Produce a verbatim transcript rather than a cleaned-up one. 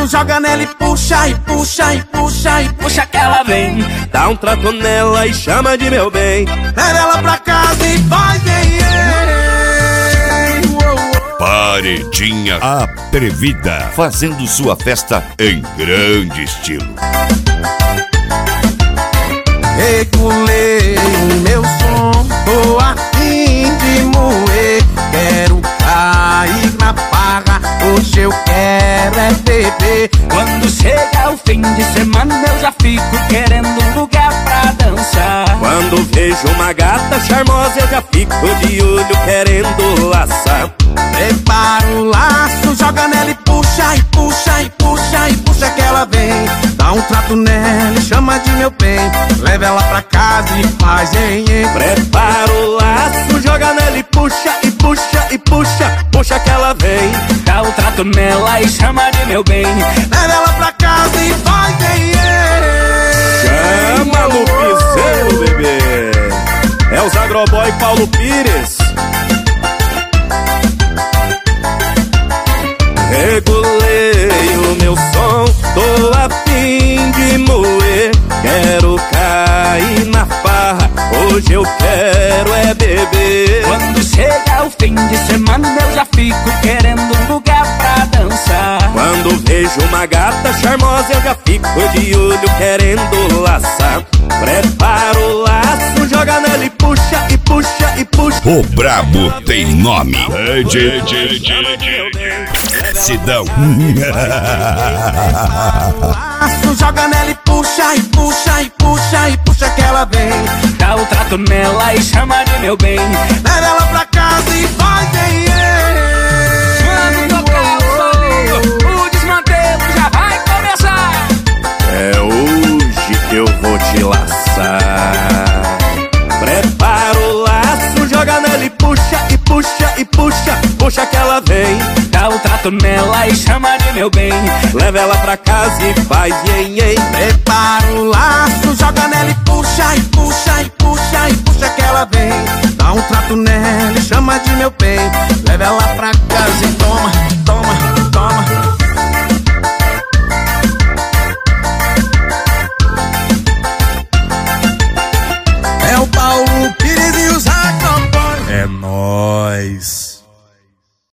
laço, joga nela e puxa, e puxa, e puxa, e puxa que ela vem. Dá um trato nela e chama de meu bem. Leva ela pra casa e vai, vem, Paredinha Atrevida, fazendo sua festa em grande estilo. Regulei o meu som, tô a fim de moer. Quero cair na parra, hoje eu quero é beber. Quando chega o fim de semana eu já fico querendo um lugar pra dançar. Quando vejo uma gata charmosa eu já fico de olho querendo laçar. Prepara o laço, joga nela e puxa, e puxa, e puxa, e puxa que ela vem. Dá um trato nela e chama de meu bem. Leva ela pra casa e faz em, em. Prepara o laço, joga nela e puxa, e puxa, e puxa, puxa que ela vem. Dá um trato nela e chama de meu bem. Leva ela pra casa e faz em, em. Chama no piseiro, bebê. É os Agroboy Paulo Pires. Regulei o meu som, tô a fim de moer. Quero cair na farra, hoje eu quero é beber. Quando chega o fim de semana eu já fico querendo um lugar pra dançar. Quando vejo uma gata charmosa eu já fico de olho querendo laçar. Prepara o laço, joga nela e puxa, e puxa, e puxa. O brabo tem nome. Sidão. Laço, joga nela e puxa, e puxa, e puxa, e puxa que ela vem. Dá o trato nela e chama de meu bem. Leva ela pra casa e vai, vem, Quando tocar o solinho, o desmantelo já vai começar. É hoje que eu vou te laçar. Prepara o laço, joga nela e puxa, e puxa, e puxa, puxa que ela vem. Dá o trato nela e chama de meu bem. Leva ela pra casa e faz ien, ien. Prepara o laço, joga nela e puxa, e puxa, e puxa, e puxa que ela vem. Dá um trato nela e chama de meu bem. Leva ela pra casa e toma.